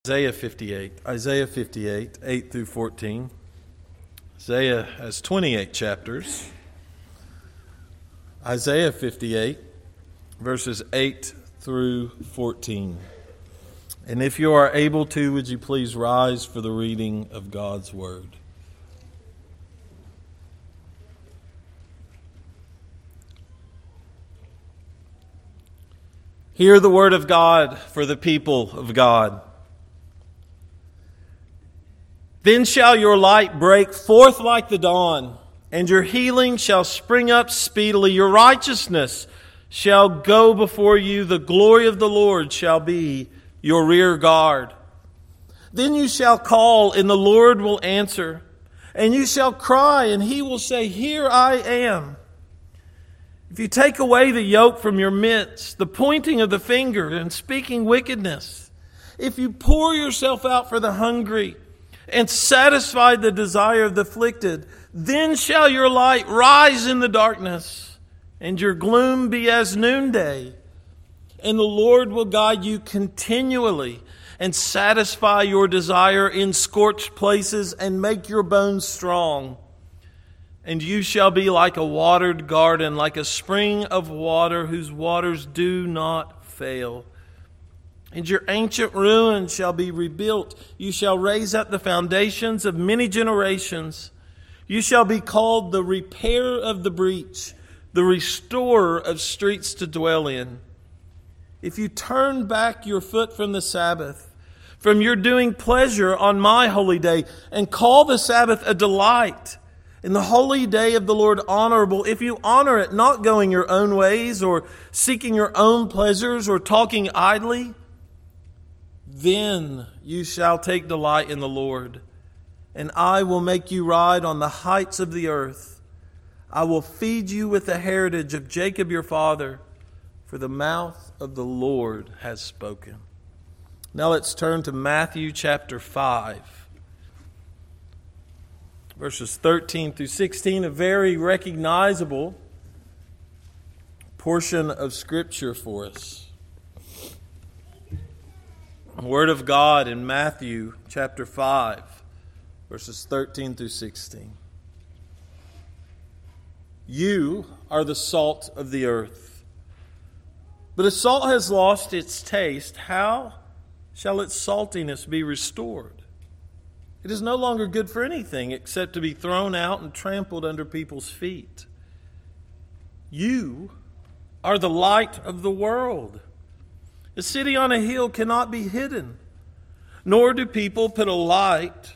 Isaiah 58, 8 through 14. Isaiah has 28 chapters. Isaiah 58, verses 8 through 14. And if you are able to, would you please rise for the reading of God's Word. Hear the word of God for the people of God. Then shall your light break forth like the dawn, and your healing shall spring up speedily. Your righteousness shall go before you. The glory of the Lord shall be your rear guard. Then you shall call, and the Lord will answer. And you shall cry, and He will say, Here I am. If you take away the yoke from your midst, the pointing of the finger and speaking wickedness, if you pour yourself out for the hungry, and satisfy the desire of the afflicted, then shall your light rise in the darkness, and your gloom be as noonday. And the Lord will guide you continually, and satisfy your desire in scorched places, and make your bones strong. And you shall be like a watered garden, like a spring of water whose waters do not fail. And your ancient ruins shall be rebuilt. You shall raise up the foundations of many generations. You shall be called the repairer of the breach, the restorer of streets to dwell in. If you turn back your foot from the Sabbath, from your doing pleasure on my holy day, and call the Sabbath a delight, and the holy day of the Lord honorable, if you honor it, not going your own ways, or seeking your own pleasures, or talking idly, then you shall take delight in the Lord, and I will make you ride on the heights of the earth. I will feed you with the heritage of Jacob your father, for the mouth of the Lord has spoken. Now let's turn to Matthew chapter 5, verses 13 through 16, a very recognizable portion of Scripture for us. Word of God in Matthew chapter 5, verses 13 through 16. You are the salt of the earth. But if salt has lost its taste, how shall its saltiness be restored? It is no longer good for anything except to be thrown out and trampled under people's feet. You are the light of the world. A city on a hill cannot be hidden, nor do people light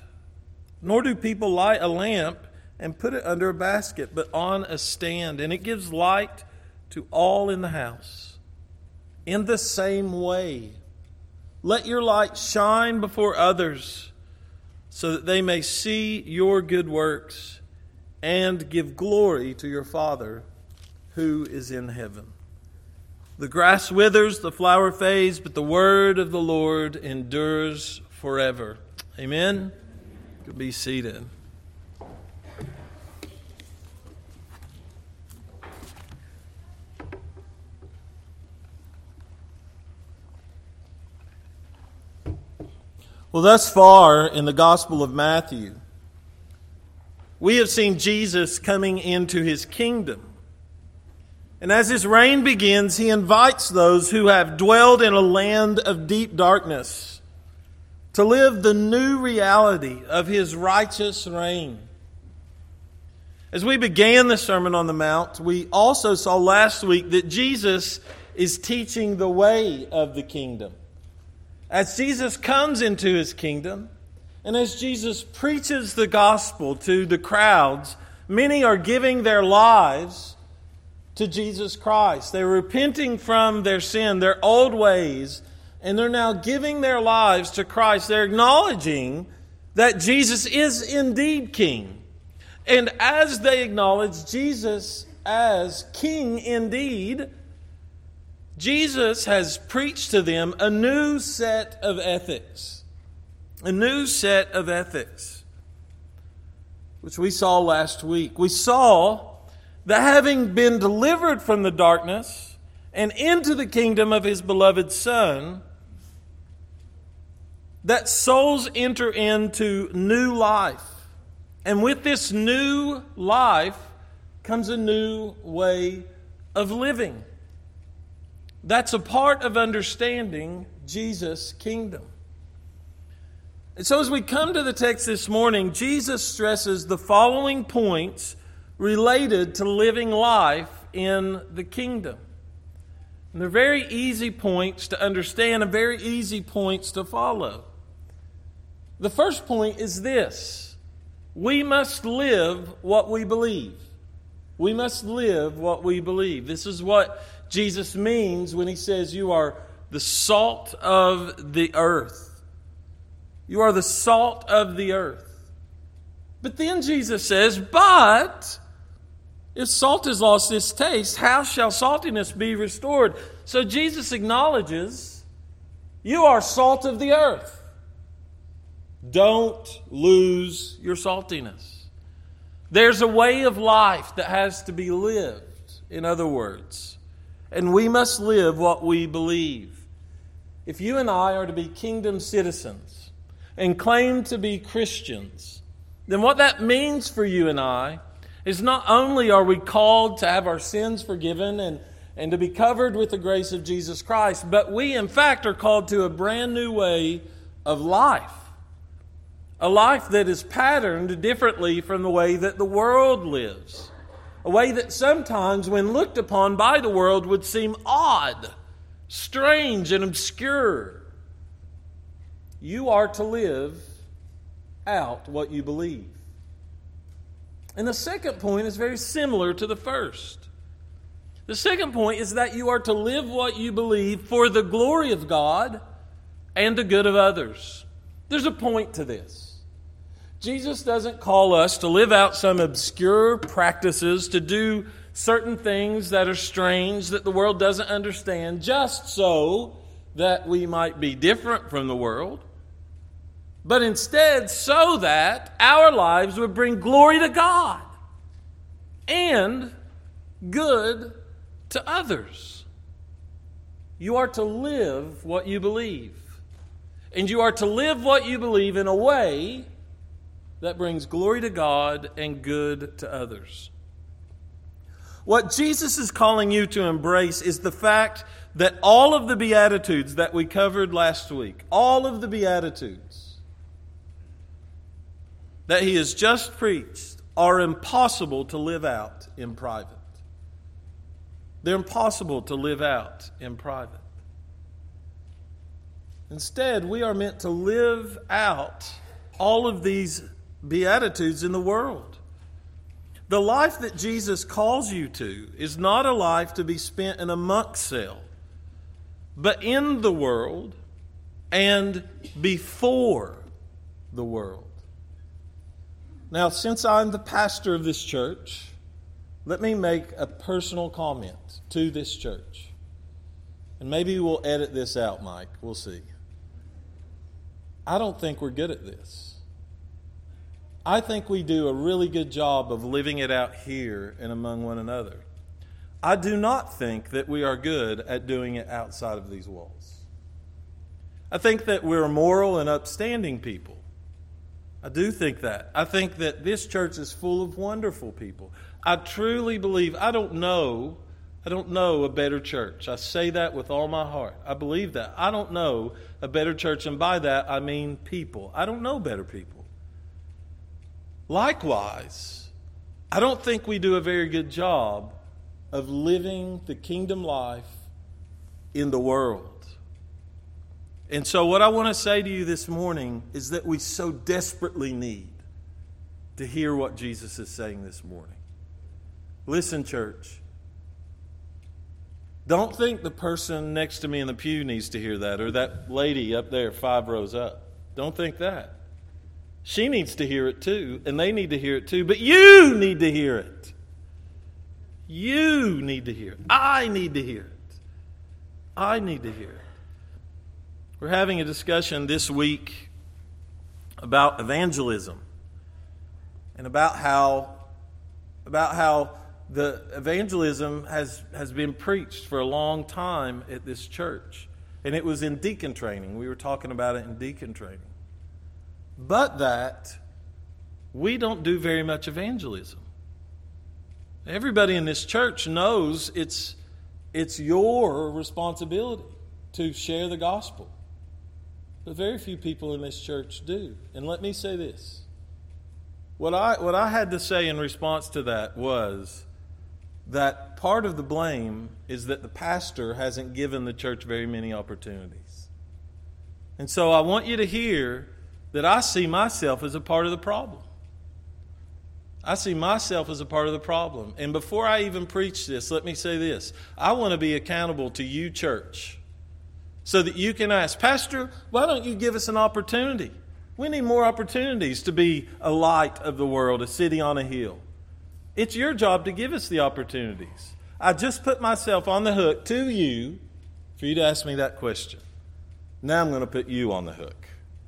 a lamp and put it under a basket, but on a stand, and it gives light to all in the house. In the same way, let your light shine before others, so that they may see your good works and give glory to your Father who is in heaven. The grass withers, the flower fades, but the word of the Lord endures forever. Amen. You can be seated. Well, thus far in the Gospel of Matthew, we have seen Jesus coming into His kingdom. And as His reign begins, He invites those who have dwelled in a land of deep darkness to live the new reality of His righteous reign. As we began the Sermon on the Mount, we also saw last week that Jesus is teaching the way of the kingdom. As Jesus comes into His kingdom, and as Jesus preaches the gospel to the crowds, many are giving their lives to Jesus Christ. They're repenting from their sin, their old ways, and they're now giving their lives to Christ. They're acknowledging that Jesus is indeed King. And as they acknowledge Jesus as King indeed, Jesus has preached to them a new set of ethics. A new set of ethics, which we saw last week. We saw that having been delivered from the darkness and into the kingdom of His beloved Son, that souls enter into new life. And with this new life comes a new way of living. That's a part of understanding Jesus' kingdom. And so as we come to the text this morning, Jesus stresses the following points related to living life in the kingdom. And they're very easy points to understand and very easy points to follow. The first point is this: we must live what we believe. We must live what we believe. This is what Jesus means when he says you are the salt of the earth. You are the salt of the earth. But then Jesus says, but if salt has lost its taste, how shall saltiness be restored? So Jesus acknowledges you are salt of the earth. Don't lose your saltiness. There's a way of life that has to be lived, in other words. And we must live what we believe. If you and I are to be kingdom citizens and claim to be Christians, then what that means for you and I is not only are we called to have our sins forgiven and to be covered with the grace of Jesus Christ, but we in fact are called to a brand new way of life. A life that is patterned differently from the way that the world lives. A way that sometimes, when looked upon by the world, would seem odd, strange, and obscure. You are to live out what you believe. And the second point is very similar to the first. The second point is that you are to live what you believe for the glory of God and the good of others. There's a point to this. Jesus doesn't call us to live out some obscure practices, to do certain things that are strange, that the world doesn't understand, just so that we might be different from the world. But instead, so that our lives would bring glory to God and good to others. You are to live what you believe. And you are to live what you believe in a way that brings glory to God and good to others. What Jesus is calling you to embrace is the fact that all of the Beatitudes that we covered last week, all of the Beatitudes that he has just preached, are impossible to live out in private. They're impossible to live out in private. Instead, we are meant to live out all of these Beatitudes in the world. The life that Jesus calls you to is not a life to be spent in a monk cell, but in the world and before the world. Now, since I'm the pastor of this church, let me make a personal comment to this church. And maybe we'll edit this out, Mike. We'll see. I don't think we're good at this. I think we do a really good job of living it out here and among one another. I do not think that we are good at doing it outside of these walls. I think that we're moral and upstanding people. I do think that. I think that this church is full of wonderful people. I truly believe, I don't know a better church. I say that with all my heart. I believe that. I don't know a better church, and by that I mean people. I don't know better people. Likewise, I don't think we do a very good job of living the kingdom life in the world. And so what I want to say to you this morning is that we so desperately need to hear what Jesus is saying this morning. Listen, church. Don't think the person next to me in the pew needs to hear that, or that lady up there 5 rows up. Don't think that. She needs to hear it too, and they need to hear it too, but you need to hear it. You need to hear it. I need to hear it. I need to hear it. We're having a discussion this week about evangelism and about how the evangelism has been preached for a long time at this church. And it was in deacon training. We were talking about it in deacon training. But that we don't do very much evangelism. Everybody in this church knows it's your responsibility to share the gospel. But very few people in this church do. And let me say this. What I had to say in response to that was that part of the blame is that the pastor hasn't given the church very many opportunities. And so I want you to hear that I see myself as a part of the problem. I see myself as a part of the problem. And before I even preach this, let me say this. I want to be accountable to you, church, so that you can ask, Pastor, why don't you give us an opportunity? We need more opportunities to be a light of the world, a city on a hill. It's your job to give us the opportunities. I just put myself on the hook to you for you to ask me that question. Now I'm going to put you on the hook.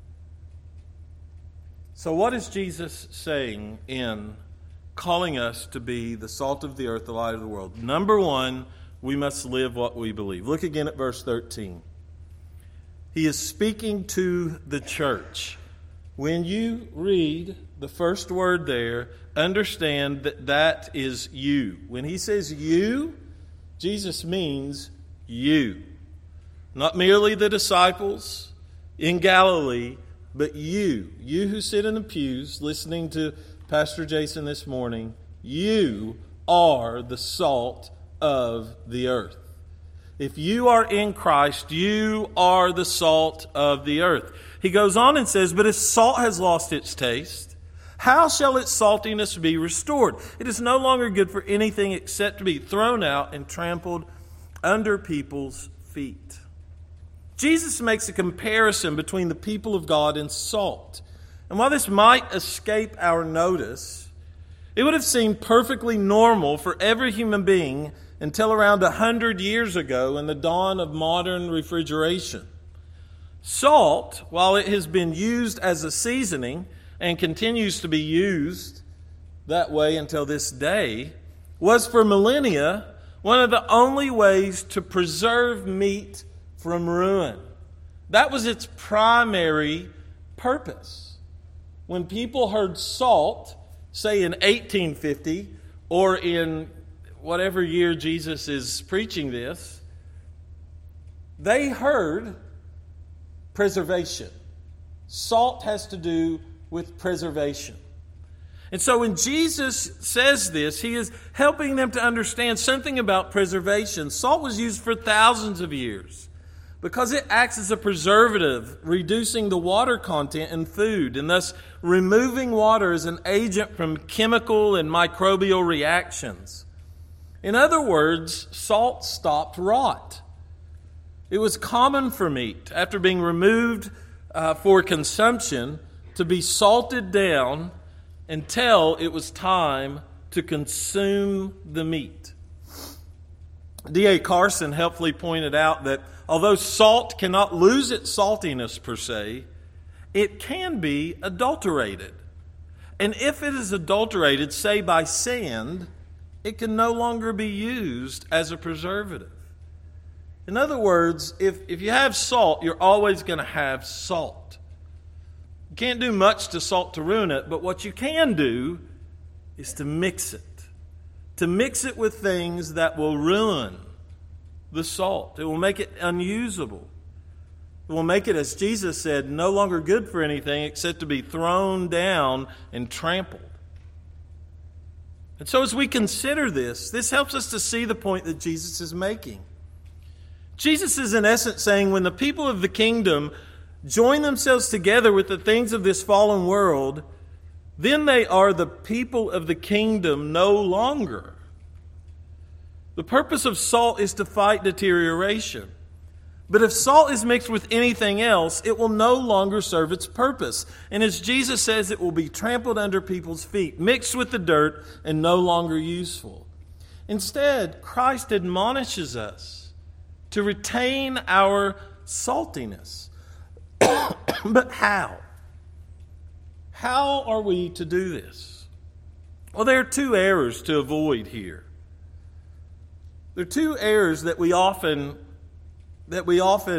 So what is Jesus saying in calling us to be the salt of the earth, the light of the world? Number one, we must live what we believe. Look again at verse 13. He is speaking to the church. When you read the first word there, understand that that is you. When he says you, Jesus means you. Not merely the disciples in Galilee, but you who sit in the pews listening to Pastor Jason this morning, you are the salt of the earth. If you are in Christ, you are the salt of the earth. He goes on and says, but if salt has lost its taste, how shall its saltiness be restored? It is no longer good for anything except to be thrown out and trampled under people's feet. Jesus makes a comparison between the people of God and salt. And while this might escape our notice, it would have seemed perfectly normal for every human being until around 100 years ago in the dawn of modern refrigeration. Salt, while it has been used as a seasoning and continues to be used that way until this day, was for millennia one of the only ways to preserve meat from ruin. That was its primary purpose. When people heard salt, say in 1850 or in whatever year Jesus is preaching this, they heard preservation. Salt has to do with preservation. And so when Jesus says this, he is helping them to understand something about preservation. Salt was used for thousands of years because it acts as a preservative, reducing the water content in food and thus removing water as an agent from chemical and microbial reactions. In other words, salt stopped rot. It was common for meat, after being removed for consumption, to be salted down until it was time to consume the meat. D.A. Carson helpfully pointed out that although salt cannot lose its saltiness per se, it can be adulterated. And if it is adulterated, say by sand, it can no longer be used as a preservative. In other words, if you have salt, you're always going to have salt. You can't do much to salt to ruin it, but what you can do is to mix it. To mix it with things that will ruin the salt. It will make it unusable. It will make it, as Jesus said, no longer good for anything except to be thrown down and trampled. And so as we consider this helps us to see the point that Jesus is making. Jesus is in essence saying when the people of the kingdom join themselves together with the things of this fallen world, then they are the people of the kingdom no longer. The purpose of salt is to fight deterioration. But if salt is mixed with anything else, it will no longer serve its purpose. And as Jesus says, it will be trampled under people's feet, mixed with the dirt, and no longer useful. Instead, Christ admonishes us to retain our saltiness. But how? How are we to do this? Well, there are two errors to avoid here. There are two errors that we often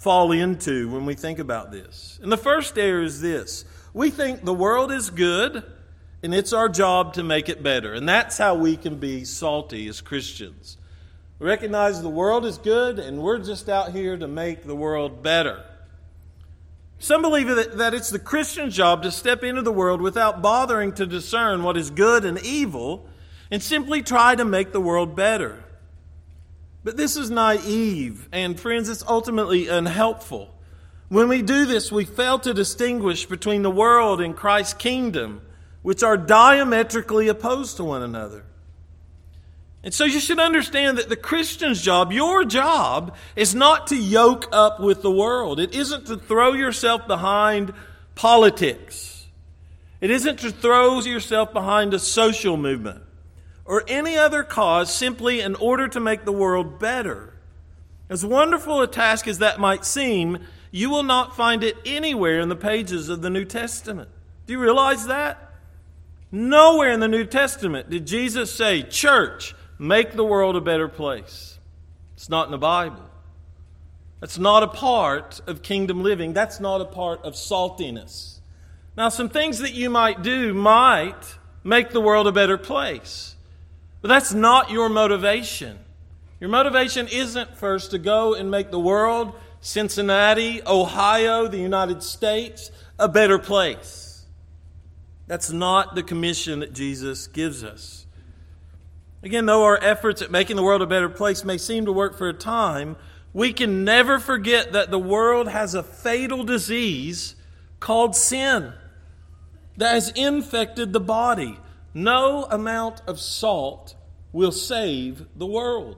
fall into when we think about this. And the first error is this. We think the world is good, and it's our job to make it better. And that's how we can be salty as Christians. We recognize the world is good, and we're just out here to make the world better. Some believe that it's the Christian's job to step into the world without bothering to discern what is good and evil, and simply try to make the world better. But this is naive, and friends, it's ultimately unhelpful. When we do this, we fail to distinguish between the world and Christ's kingdom, which are diametrically opposed to one another. And so you should understand that the Christian's job, your job, is not to yoke up with the world. It isn't to throw yourself behind politics. It isn't to throw yourself behind a social movement or any other cause simply in order to make the world better. As wonderful a task as that might seem, you will not find it anywhere in the pages of the New Testament. Do you realize that? Nowhere in the New Testament did Jesus say, "Church, make the world a better place." It's not in the Bible. That's not a part of kingdom living. That's not a part of saltiness. Now, some things that you might do might make the world a better place. But that's not your motivation. Your motivation isn't first to go and make the world, Cincinnati, Ohio, the United States, a better place. That's not the commission that Jesus gives us. Again, though our efforts at making the world a better place may seem to work for a time, we can never forget that the world has a fatal disease called sin that has infected the body. No amount of salt will save the world.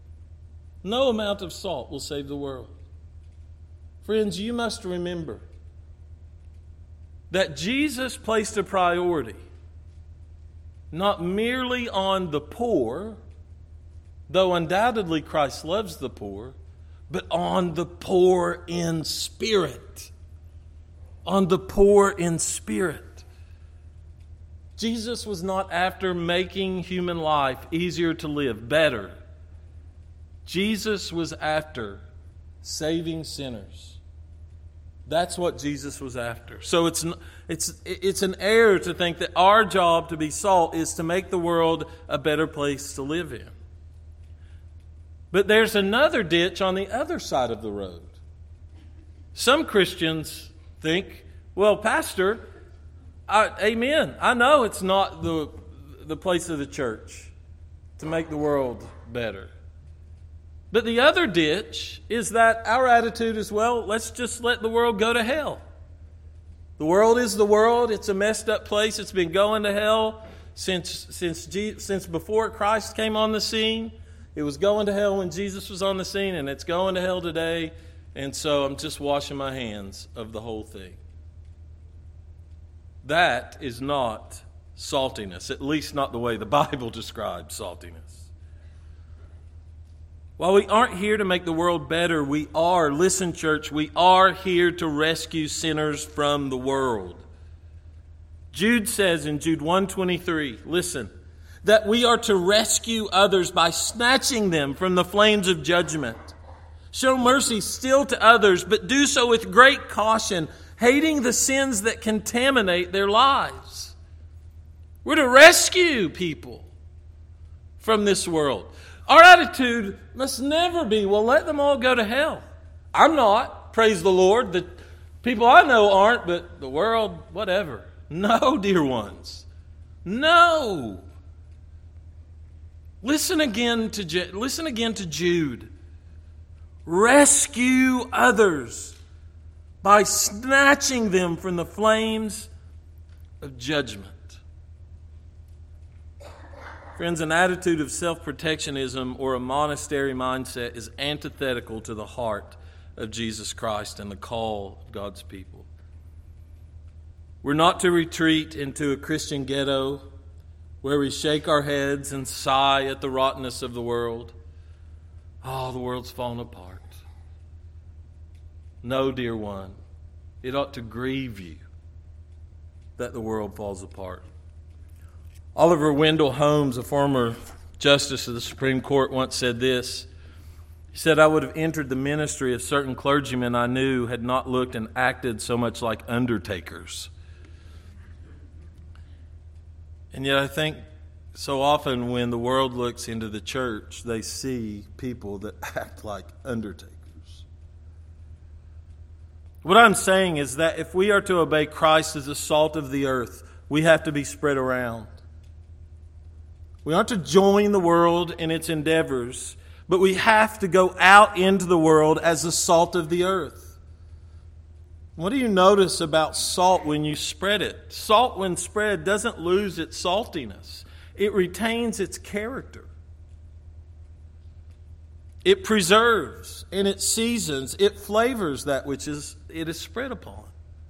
No amount of salt will save the world. Friends, you must remember that Jesus placed a priority not merely on the poor, though undoubtedly Christ loves the poor, but on the poor in spirit. On the poor in spirit. Jesus was not after making human life easier to live, better. Jesus was after saving sinners. That's what Jesus was after. So it's an error to think that our job to be salt is to make the world a better place to live in. But there's another ditch on the other side of the road. Some Christians think, well, Pastor, amen. I know it's not the place of the church to make the world better. But the other ditch is that our attitude is, well, let's just let the world go to hell. The world is the world. It's a messed up place. It's been going to hell since before Christ came on the scene. It was going to hell when Jesus was on the scene, and it's going to hell today. And so I'm just washing my hands of the whole thing. That is not saltiness, at least not the way the Bible describes saltiness. While we aren't here to make the world better, listen church, we are here to rescue sinners from the world. Jude says in Jude 1:23, listen, that we are to rescue others by snatching them from the flames of judgment. Show mercy still to others, but do so with great caution, hating the sins that contaminate their lives. We're to rescue people from this world. Our attitude must never be, well, let them all go to hell. I'm not, praise the Lord. The people I know aren't, but the world, whatever. No, dear ones. No. Listen again to Jude. Rescue others by snatching them from the flames of judgment. Friends, an attitude of self-protectionism or a monastery mindset is antithetical to the heart of Jesus Christ and the call of God's people. We're not to retreat into a Christian ghetto where we shake our heads and sigh at the rottenness of the world. Oh, the world's fallen apart. No, dear one, it ought to grieve you that the world falls apart. Oliver Wendell Holmes, a former justice of the Supreme Court, once said this: He said, I would have entered the ministry if certain clergymen I knew had not looked and acted so much like undertakers. And yet I think so often when the world looks into the church, they see people that act like undertakers. What I'm saying is that if we are to obey Christ as the salt of the earth, we have to be spread around. We aren't to join the world in its endeavors, but we have to go out into the world as the salt of the earth. What do you notice about salt when you spread it? Salt, when spread, doesn't lose its saltiness. It retains its character. It preserves and it seasons. It flavors that which it is spread upon.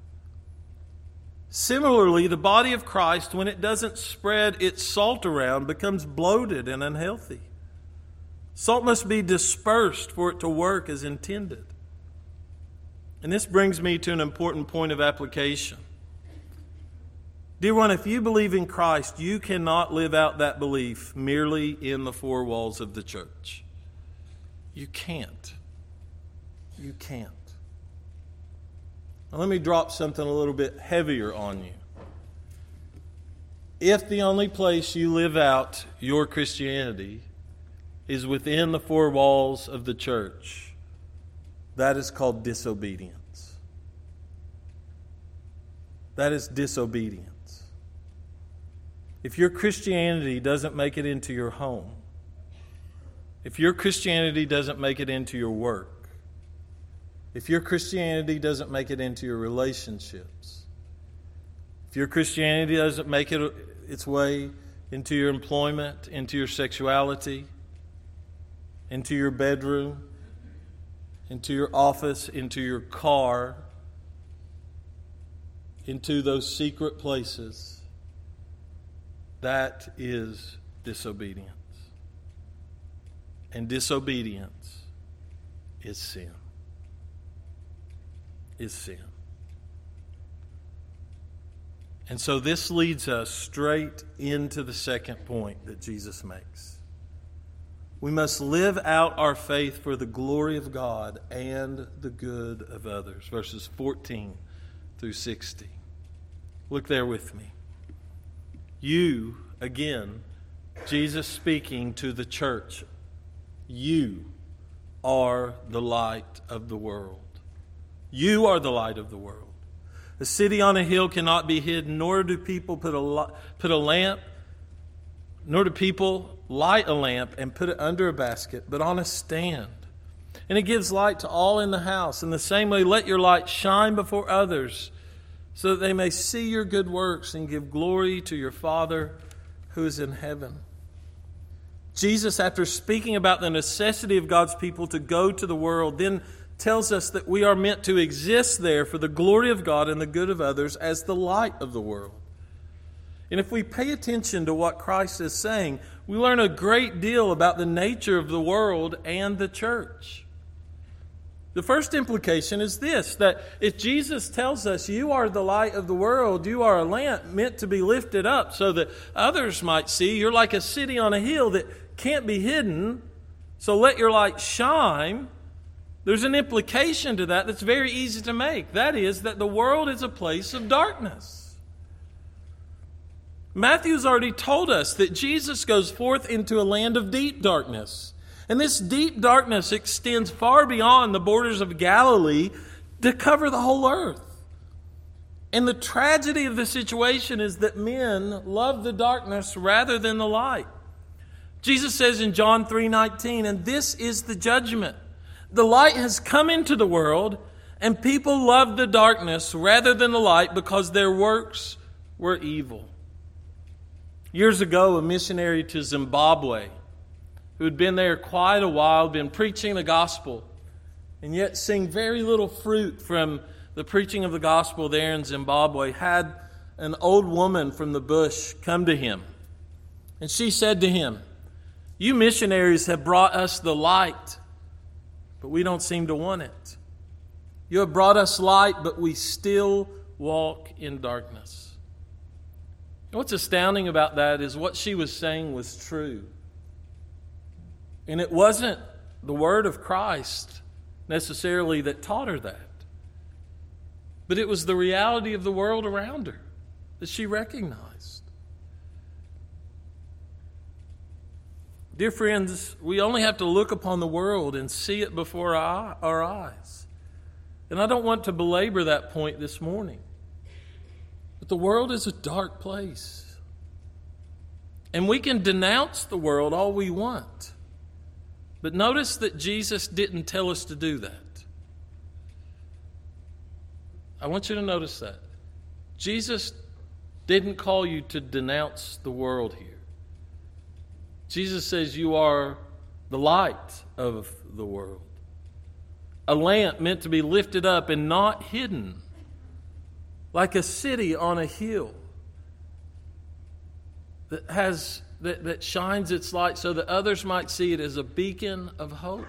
Similarly, the body of Christ, when it doesn't spread its salt around, becomes bloated and unhealthy. Salt must be dispersed for it to work as intended. And this brings me to an important point of application. Dear one, if you believe in Christ, you cannot live out that belief merely in the four walls of the church. You can't. You can't. Now let me drop something a little bit heavier on you. If the only place you live out your Christianity is within the four walls of the church, that is called disobedience. That is disobedience. If your Christianity doesn't make it into your home, if your Christianity doesn't make it into your work, if your Christianity doesn't make it into your relationships, if your Christianity doesn't make its way into your employment, into your sexuality, into your bedroom, into your office, into your car, into those secret places, that is disobedience. And disobedience is sin. Is sin. And so this leads us straight into the second point that Jesus makes. We must live out our faith for the glory of God and the good of others. Verses 14 through 60. Look there with me. You, again, Jesus speaking to the church. You are the light of the world. You are the light of the world. A city on a hill cannot be hidden, nor do people nor do people light a lamp and put it under a basket, but on a stand. And it gives light to all in the house. In the same way, let your light shine before others, so that they may see your good works and give glory to your Father who is in heaven. Jesus, after speaking about the necessity of God's people to go to the world, then tells us that we are meant to exist there for the glory of God and the good of others as the light of the world. And if we pay attention to what Christ is saying, we learn a great deal about the nature of the world and the church. The first implication is this, that if Jesus tells us you are the light of the world, you are a lamp meant to be lifted up so that others might see, you're like a city on a hill that can't be hidden, so let your light shine. There's an implication to that that's very easy to make. That is that the world is a place of darkness. Matthew's already told us that Jesus goes forth into a land of deep darkness. And this deep darkness extends far beyond the borders of Galilee to cover the whole earth. And the tragedy of the situation is that men love the darkness rather than the light. Jesus says in John 3:19, and this is the judgment. The light has come into the world, and people love the darkness rather than the light because their works were evil. Years ago, a missionary to Zimbabwe, who had been there quite a while, been preaching the gospel, and yet seeing very little fruit from the preaching of the gospel there in Zimbabwe, had an old woman from the bush come to him. And she said to him, you missionaries have brought us the light, but we don't seem to want it. You have brought us light, but we still walk in darkness. And what's astounding about that is what she was saying was true. And it wasn't the word of Christ necessarily that taught her that. But it was the reality of the world around her that she recognized. Dear friends, we only have to look upon the world and see it before our eyes. And I don't want to belabor that point this morning. But the world is a dark place. And we can denounce the world all we want. But notice that Jesus didn't tell us to do that. I want you to notice that. Jesus didn't call you to denounce the world here. Jesus says you are the light of the world. A lamp meant to be lifted up and not hidden, like a city on a hill that shines its light so that others might see it as a beacon of hope.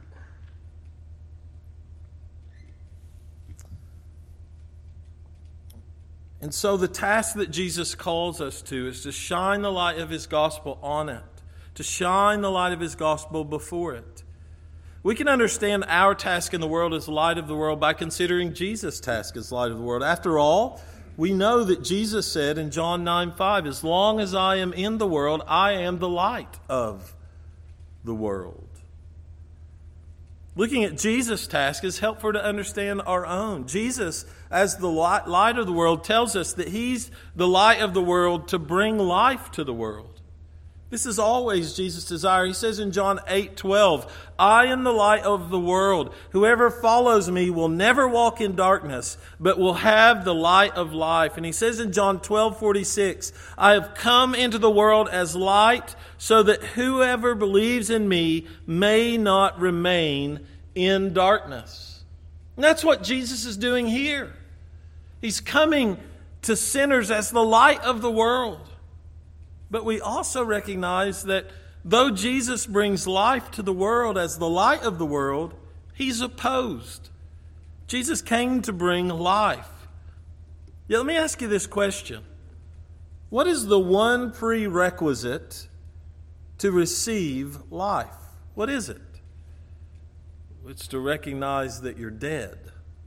And so the task that Jesus calls us to is to shine the light of His gospel on it, to shine the light of His gospel before it. We can understand our task in the world as light of the world by considering Jesus' task as light of the world. After all, we know that Jesus said in John 9:5, as long as I am in the world, I am the light of the world. Looking at Jesus' task is helpful to understand our own. Jesus, as the light of the world, tells us that He's the light of the world to bring life to the world. This is always Jesus' desire. He says in John 8:12, I am the light of the world. Whoever follows me will never walk in darkness, but will have the light of life. And he says in John 12:46, I have come into the world as light so that whoever believes in me may not remain in darkness. And that's what Jesus is doing here. He's coming to sinners as the light of the world. But we also recognize that though Jesus brings life to the world as the light of the world, He's opposed. Jesus came to bring life. Yet let me ask you this question. What is the one prerequisite to receive life? What is it? It's to recognize that you're dead.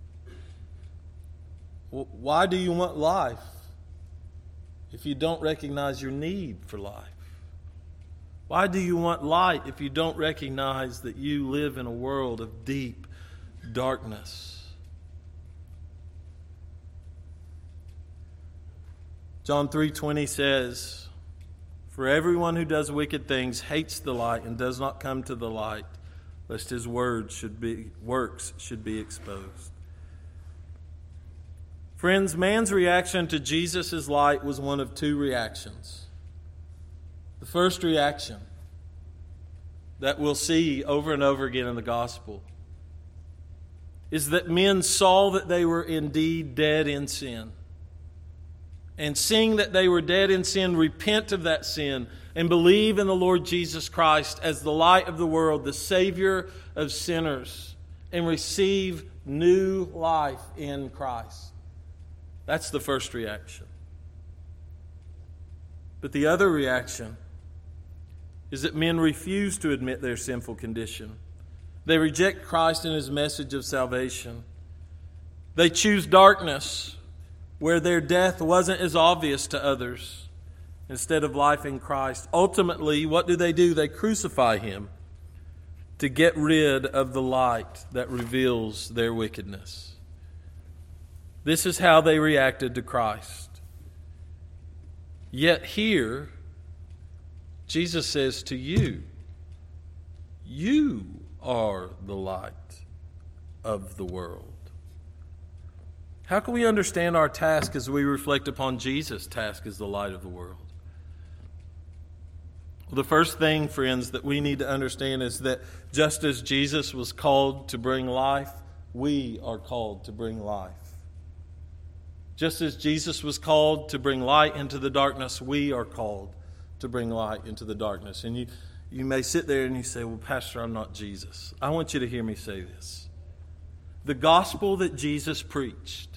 Well, why do you want life if you don't recognize your need for life? Why do you want light if you don't recognize that you live in a world of deep darkness? John 3:20 says, for everyone who does wicked things hates the light and does not come to the light, lest his works should be exposed. Friends, man's reaction to Jesus' light was one of two reactions. The first reaction that we'll see over and over again in the gospel is that men saw that they were indeed dead in sin. And seeing that they were dead in sin, repent of that sin and believe in the Lord Jesus Christ as the light of the world, the Savior of sinners, and receive new life in Christ. That's the first reaction. But the other reaction is that men refuse to admit their sinful condition. They reject Christ and His message of salvation. They choose darkness where their death wasn't as obvious to others instead of life in Christ. Ultimately, what do? They crucify Him to get rid of the light that reveals their wickedness. This is how they reacted to Christ. Yet here, Jesus says to you, you are the light of the world. How can we understand our task as we reflect upon Jesus' task as the light of the world? Well, the first thing, friends, that we need to understand is that just as Jesus was called to bring life, we are called to bring life. Just as Jesus was called to bring light into the darkness, we are called to bring light into the darkness. And you may sit there and you say, well, Pastor, I'm not Jesus. I want you to hear me say this. The gospel that Jesus preached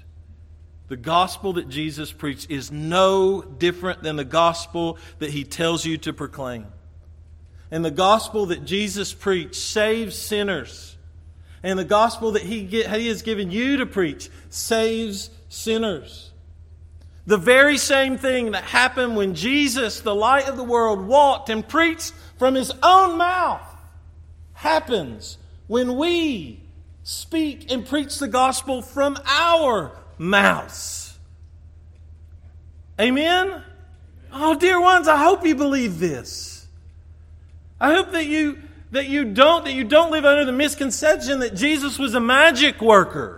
is no different than the gospel that He tells you to proclaim. And the gospel that Jesus preached saves sinners. And the gospel that He has given you to preach saves sinners. The very same thing that happened when Jesus, the light of the world, walked and preached from His own mouth happens when we speak and preach the gospel from our mouths. Amen? Oh, dear ones, I hope you believe this. I hope that you don't live under the misconception that Jesus was a magic worker.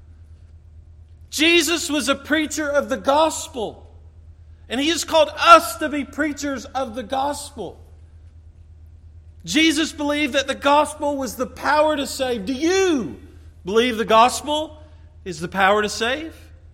Jesus was a preacher of the gospel. And He has called us to be preachers of the gospel. Jesus believed that the gospel was the power to save. Do you believe the gospel is the power to save?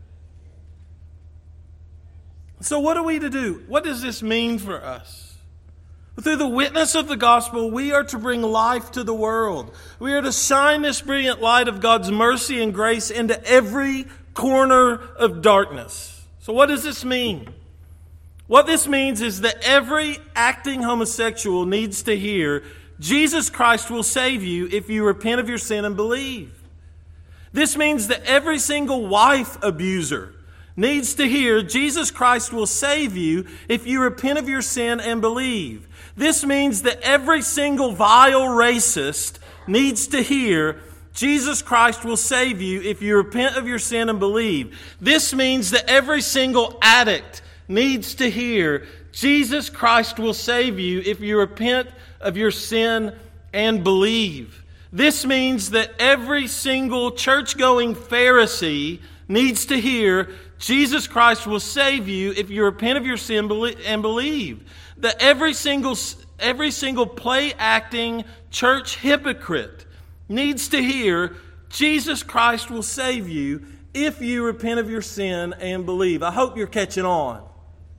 So what are we to do? What does this mean for us? Through the witness of the gospel, we are to bring life to the world. We are to shine this brilliant light of God's mercy and grace into every corner of darkness. So what does this mean? What this means is that every acting homosexual needs to hear Jesus Christ will save you if you repent of your sin and believe. This means that every single wife abuser needs to hear Jesus Christ will save you if you repent of your sin and believe. This means that every single vile racist needs to hear Jesus Christ will save you if you repent of your sin and believe. This means that every single addict needs to hear Jesus Christ will save you if you repent of your sin and believe. This means that every single church-going Pharisee needs to hear Jesus Christ will save you if you repent of your sin and believe. That every single play-acting church hypocrite needs to hear Jesus Christ will save you if you repent of your sin and believe. I hope you're catching on.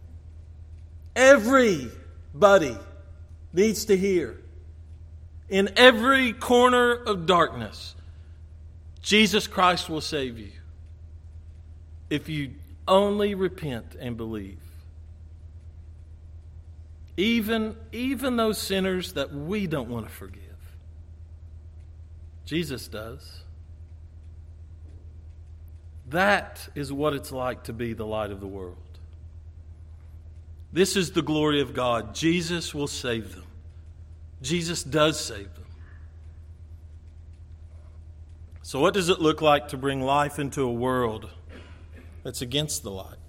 Everybody needs to hear. In every corner of darkness, Jesus Christ will save you if you only repent and believe. Even those sinners that we don't want to forgive. Jesus does. That is what it's like to be the light of the world. This is the glory of God. Jesus will save them. Jesus does save them. So what does it look like to bring life into a world that's against the light?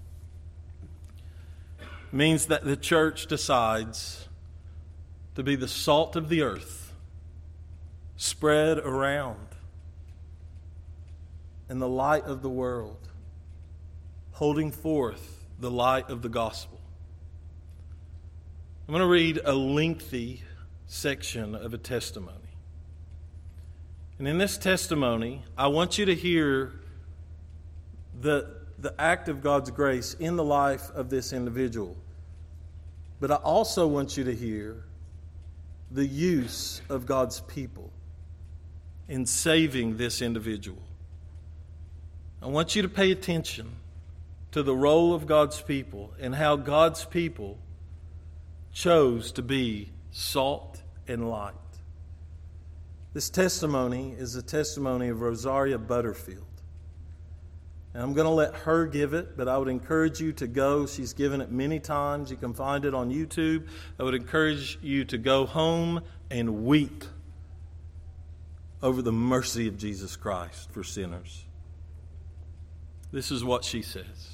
It means that the church decides to be the salt of the earth, spread around, and the light of the world, holding forth the light of the gospel. I'm going to read a lengthy section of a testimony. And in this testimony, I want you to hear the act of God's grace in the life of this individual. But I also want you to hear the use of God's people in saving this individual. I want you to pay attention to the role of God's people and how God's people chose to be salt and light. This testimony is a testimony of Rosaria Butterfield. And I'm going to let her give it, but I would encourage you to go. She's given it many times. You can find it on YouTube. I would encourage you to go home and weep over the mercy of Jesus Christ for sinners. This is what she says.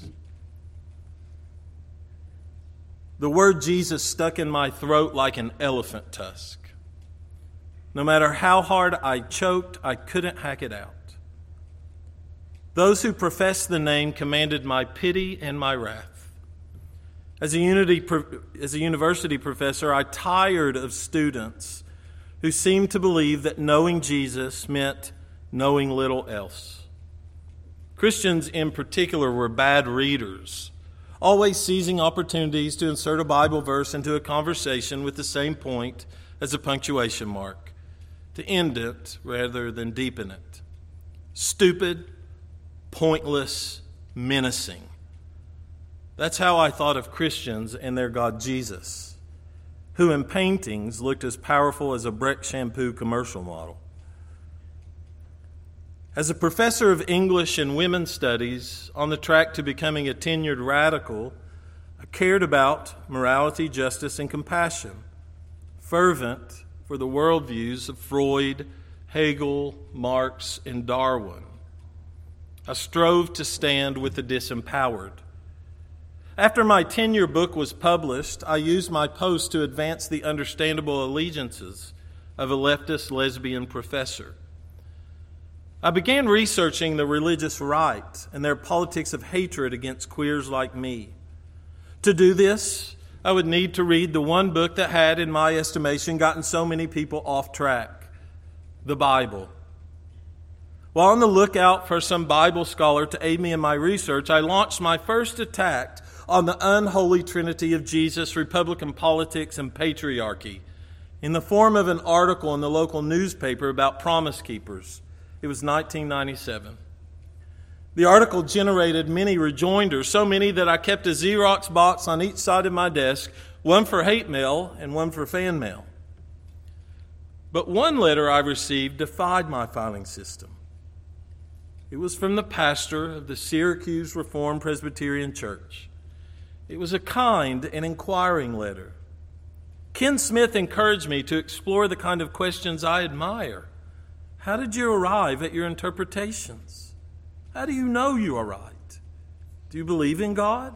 The word Jesus stuck in my throat like an elephant tusk. No matter how hard I choked, I couldn't hack it out. Those who professed the name commanded my pity and my wrath. As a university professor, I tired of students who seemed to believe that knowing Jesus meant knowing little else. Christians in particular were bad readers, always seizing opportunities to insert a Bible verse into a conversation with the same point as a punctuation mark, to end it rather than deepen it. Stupid, pointless, menacing. That's how I thought of Christians and their God Jesus. who in paintings looked as powerful as a Breck shampoo commercial model. As a professor of English and women's studies on the track to becoming a tenured radical, I cared about morality, justice, and compassion, fervent for the worldviews of Freud, Hegel, Marx, and Darwin. I strove to stand with the disempowered. After my 10-year book was published, I used my post to advance the understandable allegiances of a leftist lesbian professor. I began researching the religious right and their politics of hatred against queers like me. To do this, I would need to read the one book that had, in my estimation, gotten so many people off track, the Bible. While on the lookout for some Bible scholar to aid me in my research, I launched my first attack on the unholy trinity of Jesus, Republican politics, and patriarchy in the form of an article in the local newspaper about Promise Keepers. It was 1997. The article generated many rejoinders, so many that I kept a Xerox box on each side of my desk, one for hate mail and one for fan mail. But one letter I received defied my filing system. It was from the pastor of the Syracuse Reformed Presbyterian Church. It was a kind and inquiring letter. Ken Smith encouraged me to explore the kind of questions I admire. How did you arrive at your interpretations? How do you know you are right? Do you believe in God?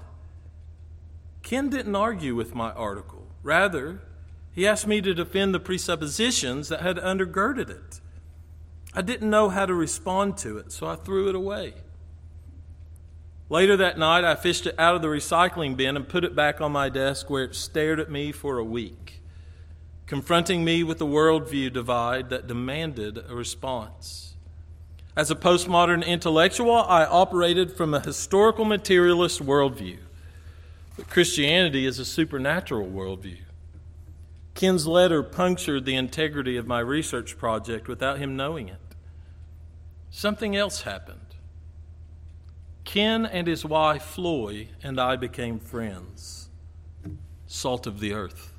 Ken didn't argue with my article. Rather, he asked me to defend the presuppositions that had undergirded it. I didn't know how to respond to it, so I threw it away. Later that night, I fished it out of the recycling bin and put it back on my desk where it stared at me for a week, confronting me with a worldview divide that demanded a response. As a postmodern intellectual, I operated from a historical materialist worldview, but Christianity is a supernatural worldview. Ken's letter punctured the integrity of my research project without him knowing it. Something else happened. Ken and his wife, Floy, and I became friends. Salt of the earth.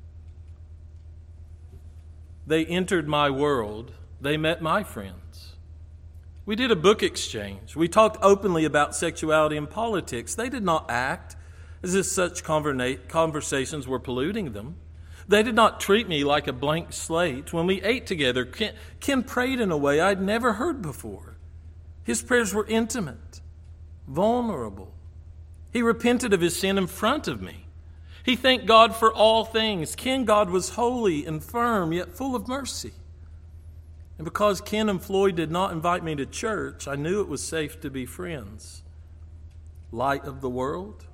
They entered my world. They met my friends. We did a book exchange. We talked openly about sexuality and politics. They did not act as if such conversations were polluting them. They did not treat me like a blank slate. When we ate together, Ken prayed in a way I'd never heard before. His prayers were intimate, vulnerable. He repented of his sin in front of me. He thanked God for all things. Ken, God was holy and firm, yet full of mercy. And because Ken and Floyd did not invite me to church, I knew it was safe to be friends. Light of the world.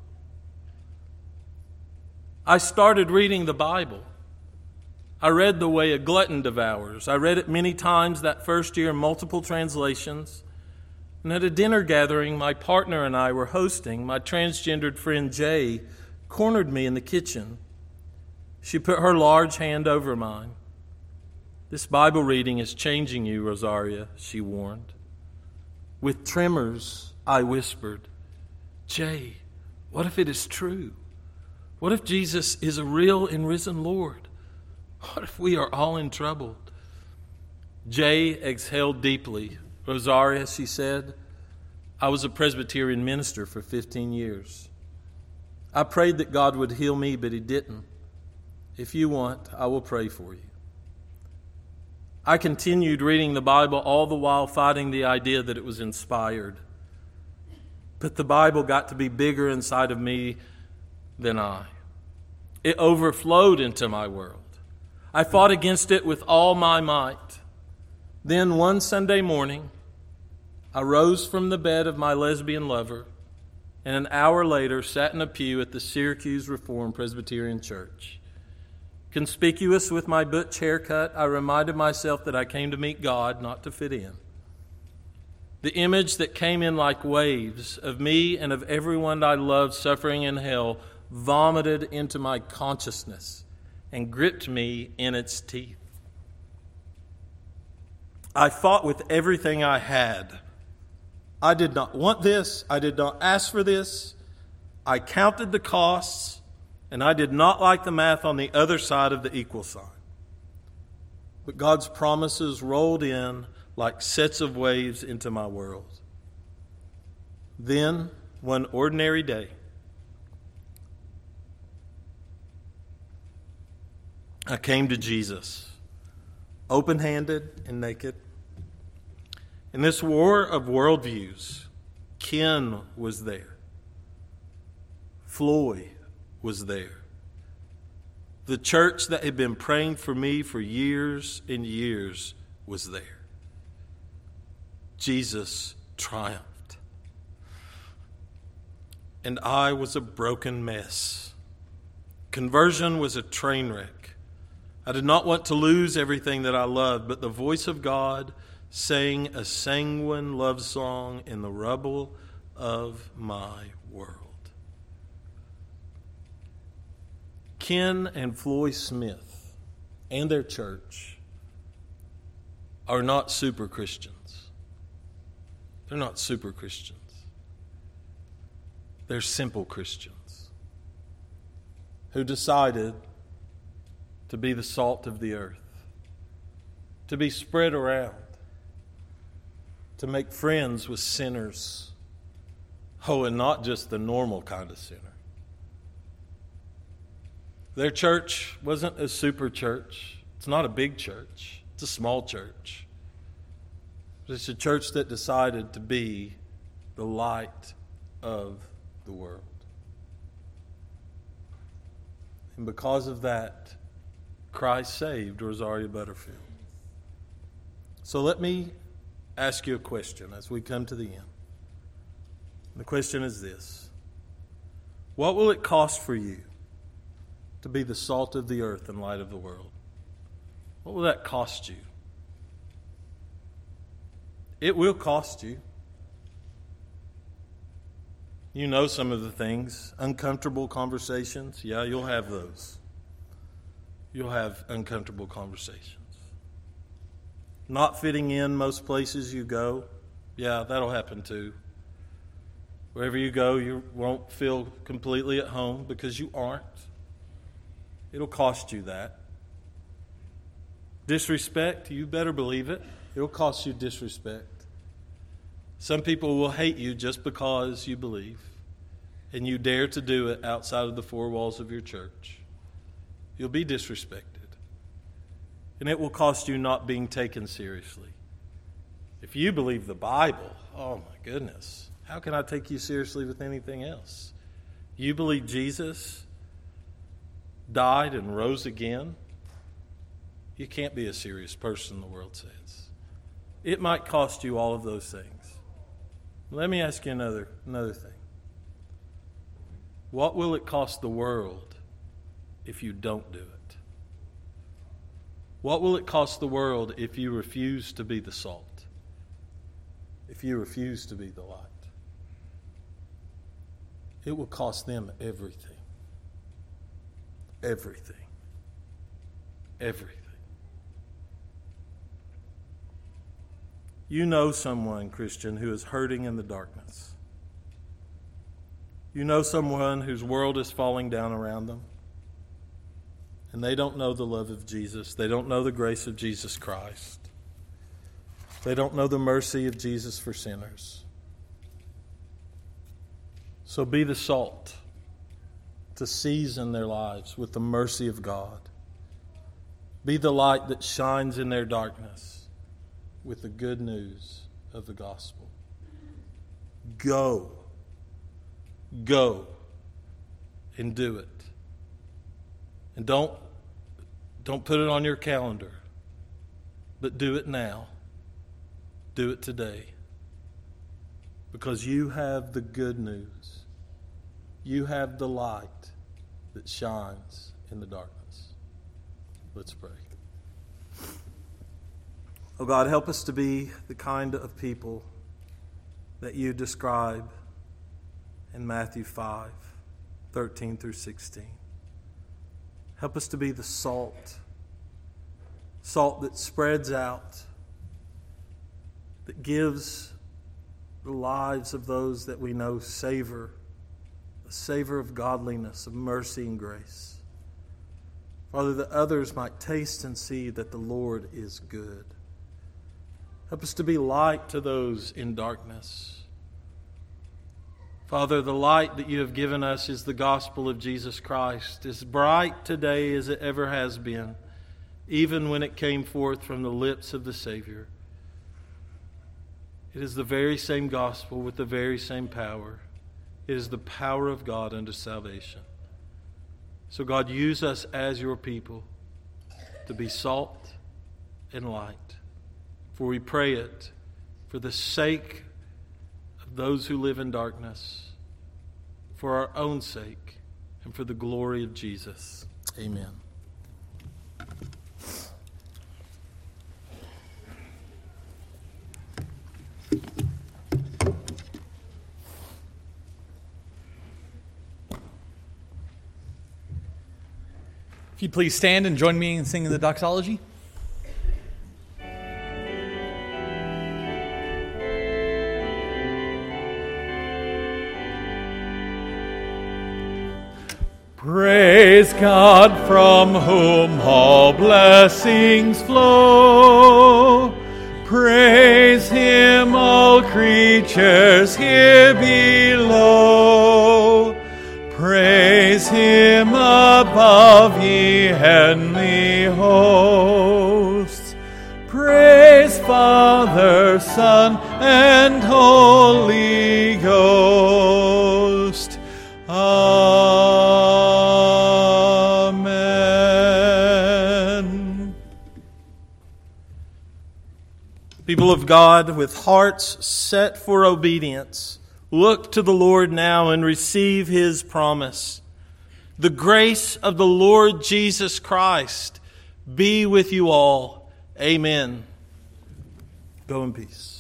I started reading the Bible. I read The Way a Glutton Devours. I read it many times that first year in multiple translations. And at a dinner gathering my partner and I were hosting, my transgendered friend Jay cornered me in the kitchen. She put her large hand over mine. "This Bible reading is changing you, Rosaria," she warned. With tremors, I whispered, "Jay, what if it is true? What if Jesus is a real and risen Lord? What if we are all in trouble?" Jay exhaled deeply. "Rosaria," she said, "I was a Presbyterian minister for 15 years. I prayed that God would heal me, but He didn't. If you want, I will pray for you." I continued reading the Bible, all the while fighting the idea that it was inspired. But the Bible got to be bigger inside of me than I. It overflowed into my world. I fought against it with all my might. Then one Sunday morning, I rose from the bed of my lesbian lover and an hour later sat in a pew at the Syracuse Reformed Presbyterian Church. Conspicuous with my butch haircut, I reminded myself that I came to meet God, not to fit in. The image that came in like waves of me and of everyone I loved suffering in hell vomited into my consciousness and gripped me in its teeth. I fought with everything I had. I did not want this. I did not ask for this. I counted the costs. And I did not like the math on the other side of the equal sign. But God's promises rolled in like sets of waves into my world. Then, one ordinary day, I came to Jesus, open-handed and naked. In this war of worldviews, Ken was there. Floyd was there. The church that had been praying for me for years and years was there. Jesus triumphed. And I was a broken mess. Conversion was a train wreck. I did not want to lose everything that I loved, but the voice of God sang a sanguine love song in the rubble of my world. Ken and Floyd Smith and their church are not super Christians. They're not super Christians. They're simple Christians who decided to be the salt of the earth, to be spread around, to make friends with sinners. Oh, and not just the normal kind of sinner. Their church wasn't a super church. It's not a big church. It's a small church. It's a church that decided to be the light of the world. And because of that, Christ saved Rosaria Butterfield. So let me ask you a question as we come to the end. The question is this: what will it cost for you to be the salt of the earth and light of the world? What will that cost you? It will cost you. You know some of the things. Uncomfortable conversations. Yeah, you'll have those. You'll have uncomfortable conversations. Not fitting in most places you go. Yeah, that'll happen too. Wherever you go, you won't feel completely at home because you aren't. It'll cost you that. Disrespect, you better believe it. It'll cost you disrespect. Some people will hate you just because you believe, and you dare to do it outside of the four walls of your church. You'll be disrespected. And it will cost you not being taken seriously. If you believe the Bible, oh my goodness, how can I take you seriously with anything else? You believe Jesus died and rose again? You can't be a serious person, the world says. It might cost you all of those things. Let me ask you another thing. What will it cost the world if you don't do it? What will it cost the world if you refuse to be the salt? If you refuse to be the light? It will cost them everything. Everything. Everything. You know someone, Christian, who is hurting in the darkness. You know someone whose world is falling down around them. And they don't know the love of Jesus. They don't know the grace of Jesus Christ. They don't know the mercy of Jesus for sinners. So be the salt to season their lives with the mercy of God. Be the light that shines in their darkness with the good news of the gospel. Go. Go and do it. And don't put it on your calendar, but do it now. Do it today. Because you have the good news. You have the light that shines in the darkness. Let's pray. Oh God, help us to be the kind of people that you describe in Matthew 5:13 through 16. Help us to be the salt that spreads out, that gives the lives of those that we know savor a savor of godliness, of mercy and grace. Father, that others might taste and see that the Lord is good. Help us to be light to those in darkness. Father, the light that you have given us is the gospel of Jesus Christ, as bright today as it ever has been, even when it came forth from the lips of the Savior. It is the very same gospel with the very same power. It is the power of God unto salvation. So God, use us as your people to be salt and light. For we pray it for the sake of those who live in darkness, for our own sake, and for the glory of Jesus. Amen. If you'd please stand and join me in singing the doxology. Praise God from whom all blessings flow. Praise Him, all creatures here below. Praise Him above, ye heavenly hosts. Praise Father, Son, and Holy Ghost. Amen. People of God, with hearts set for obedience, look to the Lord now and receive His promise. The grace of the Lord Jesus Christ be with you all. Amen. Go in peace.